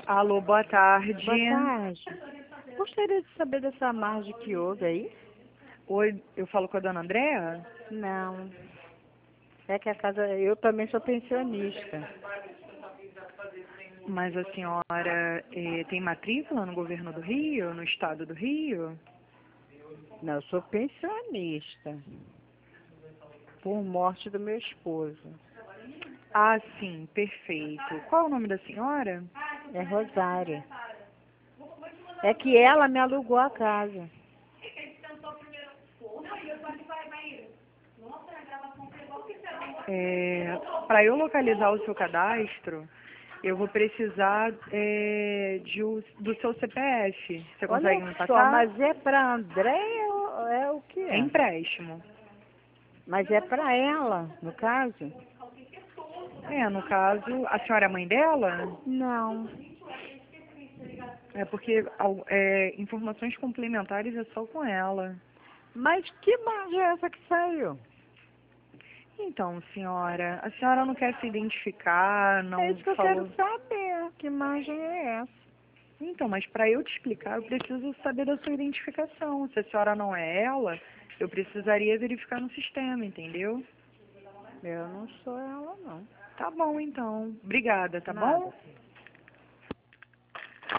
Alô, boa tarde. Boa tarde. Gostaria de saber dessa margem que houve aí? Oi, eu falo com a dona Andréa? Não. É que a casa, eu também sou pensionista. Mas a senhora tem matrícula no governo do Rio, no estado do Rio? Não, eu sou pensionista. Por morte do meu esposo. Ah, sim, perfeito. Qual o nome da senhora? É Rosária. É que ela me alugou a casa. Para eu localizar o seu cadastro, eu vou precisar do seu CPF. Você consegue Olha me só, passar? mas é para André ou é o que É é? empréstimo. Mas é para ela, no caso? No caso, a senhora é mãe dela? Não. É porque informações complementares é só com ela. Mas que margem é essa que saiu? Então, senhora, a senhora não quer se identificar, É não isso que eu quero falou. saber. Que margem é essa? Então, mas para eu te explicar, eu preciso saber da sua identificação. Se a senhora não é ela, eu precisaria verificar no sistema, entendeu? Eu não sou ela, não. Tá bom, então. Obrigada, tá bom? Nada.